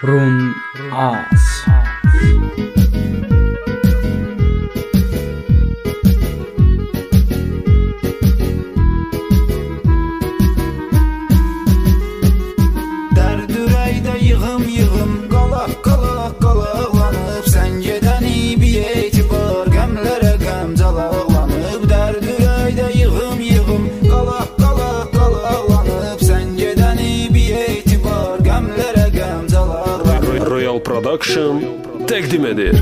Run As. Dərd ürəkdə yığım, qalaq-qalaq-qalaqlanıb. Sən gedən bir etibar, qəmlərə qəm calaqlanıb. Dərd ürəkdə yığım, qalaq-qalaq-qalaqlanıb. Sən gedən bir etibar, qəmlərə qəm calaqlanıb. Royal Production təqdim edir.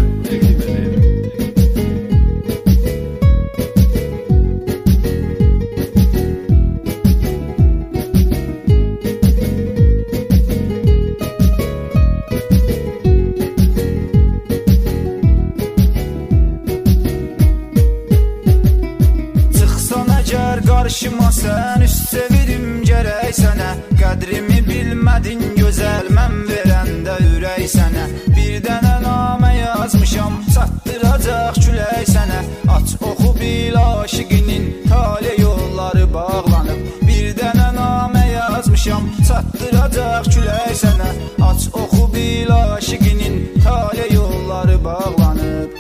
Qarşıma sən üst sevirim gərək sənə. Qədrimi bilmədin gözəl, mən verəndə ürək sənə. Bir dənə namə yazmışam, çatdıracaq külək sənə. Aç oxu bil aşiqinin tale yolları bağlanıb. Bir dənə namə yazmışam, çatdıracaq külək sənə. Aç oxu bil aşiqinin tale yolları bağlanıb.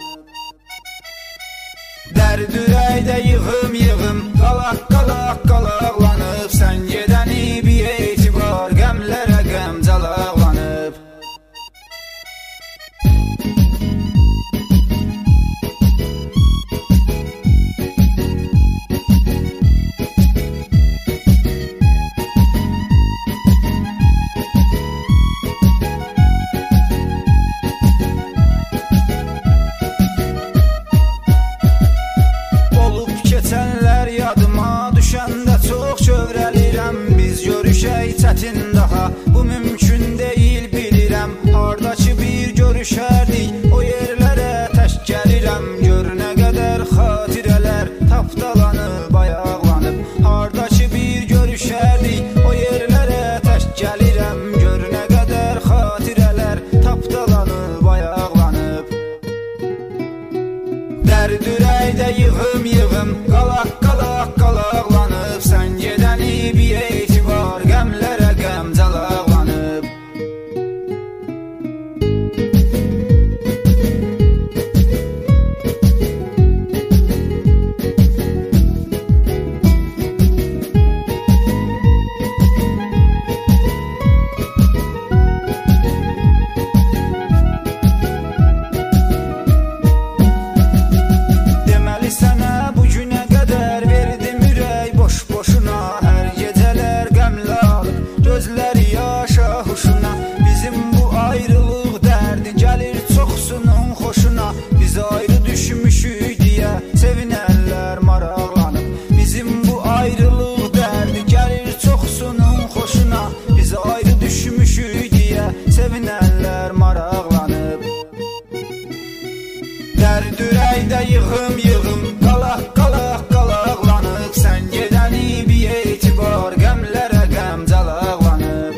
Dərd ürəkdə yığım, qalaq-qalaq-qalaqlanıb. Sən gedən bir etibar, qəmlərə qəm calaqlanıb. Keçənlər yadıma düşəndə çox kövrəlirəm. Biz görüşək çətin daha, bu mümkün deyil bilirəm. Hardakı bir görüşərdik, o yerlərə tək gəlirəm. Gör nə qədər xatirələr tapdalanıb, ayaqlanıb. Hardakı bir görüşərdik, o yerlərə tək gəlirəm. Gör nə qədər xatirələr tapdalanıb, ayaqlanıb. Dərd ürəkdə yığım, qalaq-qalaq-qalaqlanıb. Sən gedən bir etibar, qəmlərə qəm calaqlanıb. Deməli sənə bu günə qədər verdim ürək boş-boşuna. Hər gecələr qəmlə alıb, gözləri yaşa huşuna. Bizim bu ayrılıq dərdi gəlir çoxsunun xoşuna. Biz ayrı düşmüşük deyə sevinərlər maraqlanıb. Bizim bu ayrılıq dərdi gəlir çoxsunun xoşuna. Biz ayrı düşmüşük deyə sevinərlər maraqlanıb. Dərd ürəkdə yığım, qalaq-qalaq-qalaqlanıb. Sən gedən bir etibar, qəmlərə qəm calaqlanıb.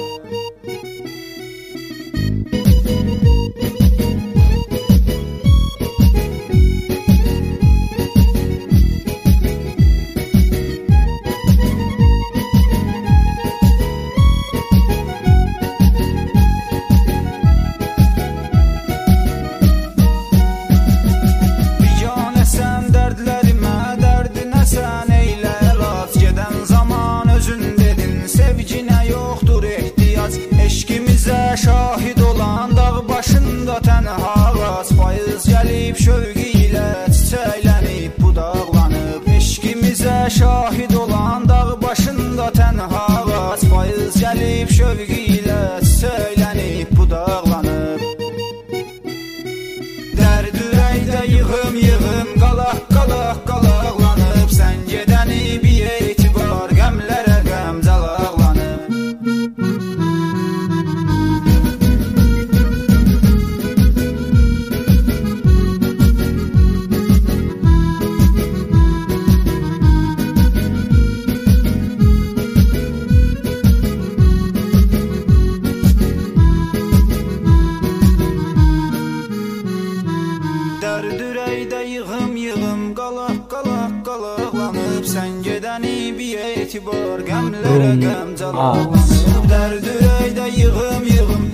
Biganə sən dərdlərimə, dərdinə sən eylə əlac. Gedən zaman özün dedin, sevginə yoxdur ehtiyac. Eşqimizə şahid olan dağ başında tənha ağac. Payız gəlib şövqü ilə çiçəklənib, budaqlanıb. Eşqimizə şahid olan dağ başında tənha ağac. Payız gəlib şövqü ilə çiçəklənib, budaqlanıb. Dərd ürəkdə yığım, qalaq-qalaq-qalaqlanıb. Sən gedən bir etibar, qəmlərə qəm calaqlanıb. Dərd ürəkdə yığım, qalaq-qalaq-qalaqlanıb. Sən gedən bir etibar, qəmlərə qəm calaqlanıb. Dərd ürəkdə yığım,